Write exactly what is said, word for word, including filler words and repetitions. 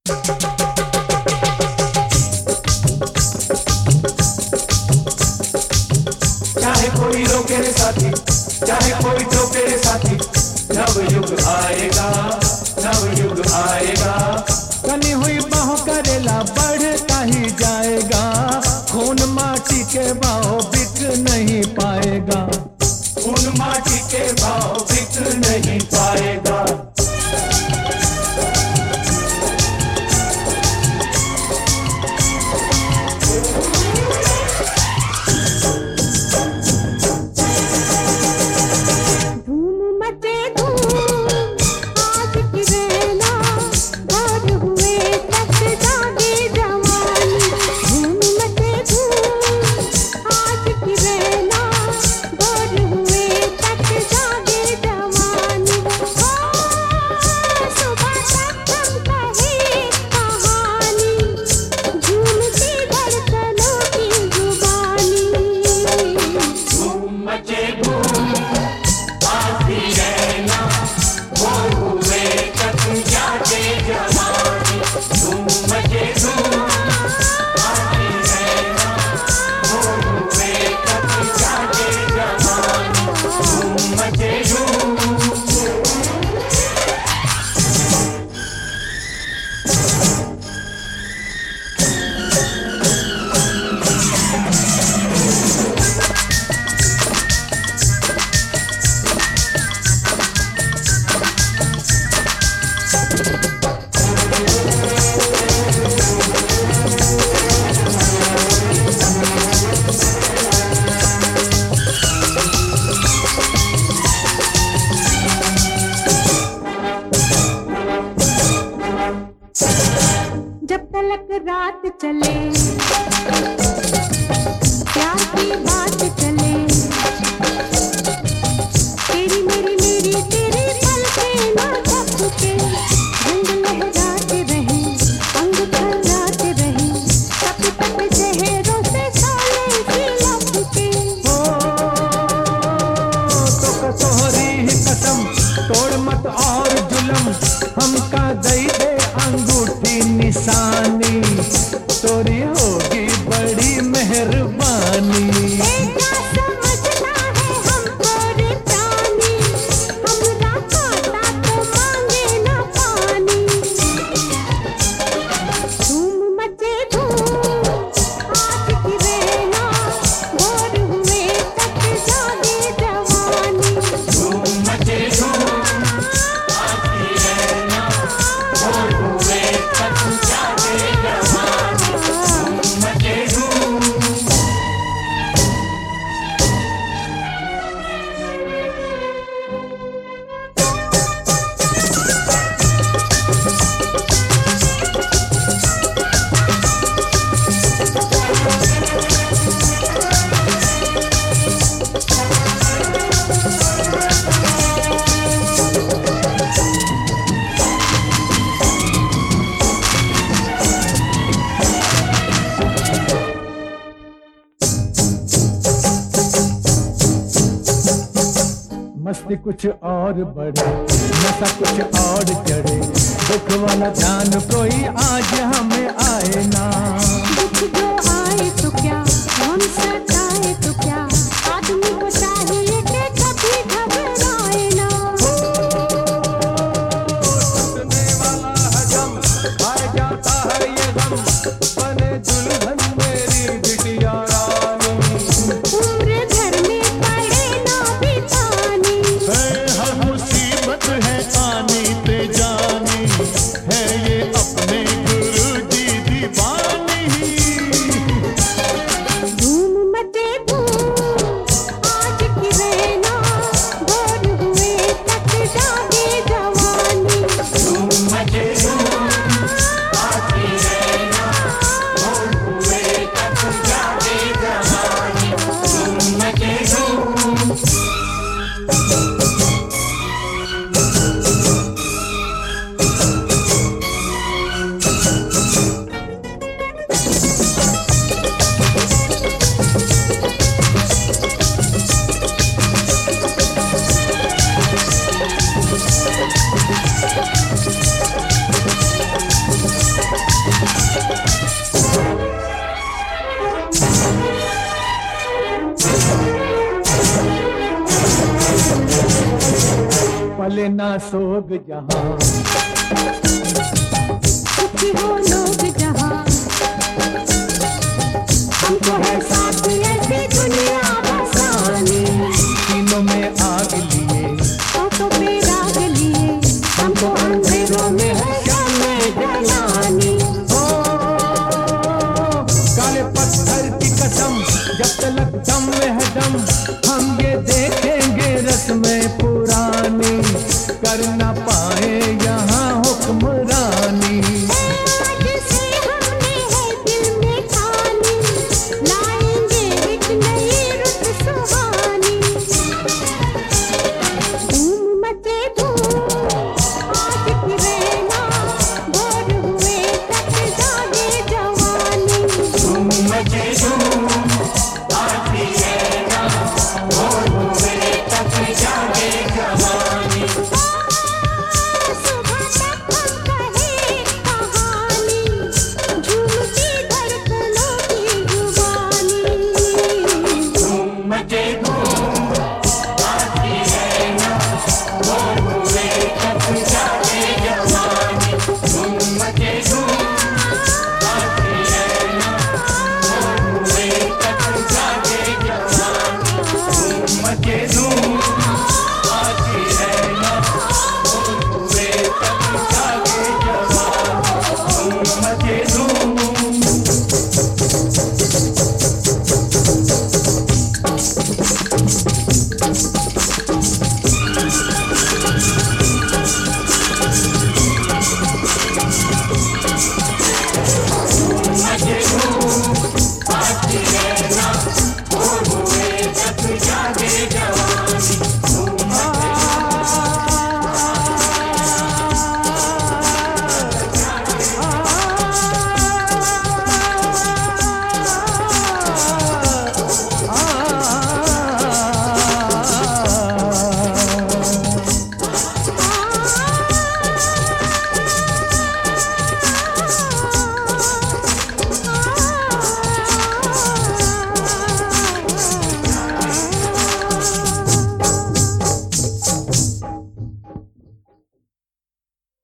चाहे कोई रोके रे साथी, चाहे कोई टोके रे साथी, नव युग आएगा, नव युग आएगा। कनी हुई बाहों करेला बढ़ता ही जाएगा, खून माटी के भाव बिक नहीं पाएगा, खून माटी के भाव बिक नहीं पाएगा। जब तलक रात चले, प्यार की बात चले, तेरी मेरी मेरी तेरी पलकें ना झपके, रंग लहराते रहे, अंग थर्राते रहे, तप तप चेहरों से साले की लपके। हो तो कसोहरी ही कसम, तोड़ मत और जुलम, हमका दई दे अंगूठी निशानी, तोरी होगी बड़ी मेहरबानी। क्या समझना है हमको रे प्राणी, हमरा काटा तो मांगे ना पानी। धूम मचे धूम आज की रहना, भोर हुए तक जागे जवानी। धूम मचे धूम आज की रहना, भोर हुए तक जागे जवानी। धूम मचे धूम। मस्ती कुछ और बढ़े, नशा कुछ और चढ़े, दुख वाला ध्यान कोई आज हमें आए ना। दुख जो आए तो क्या, हम सताए तो क्या, आदमी को चाहिए कि कभी घबराए ना। टूटने वाला हजम आ जाता है ये गम, बने दुल्हन मेरी बिटिया रानी। उम्र घर में पड़े ना बितानी, हर मुसीबत है आनी ते जानी, है ये अपने गुरु जी दीवानी। धूम मचे धूम आज की रहना, भोर हुए तक जागे जवानी। धूम मचे धूम आज की रहना, लेना सोग जहां।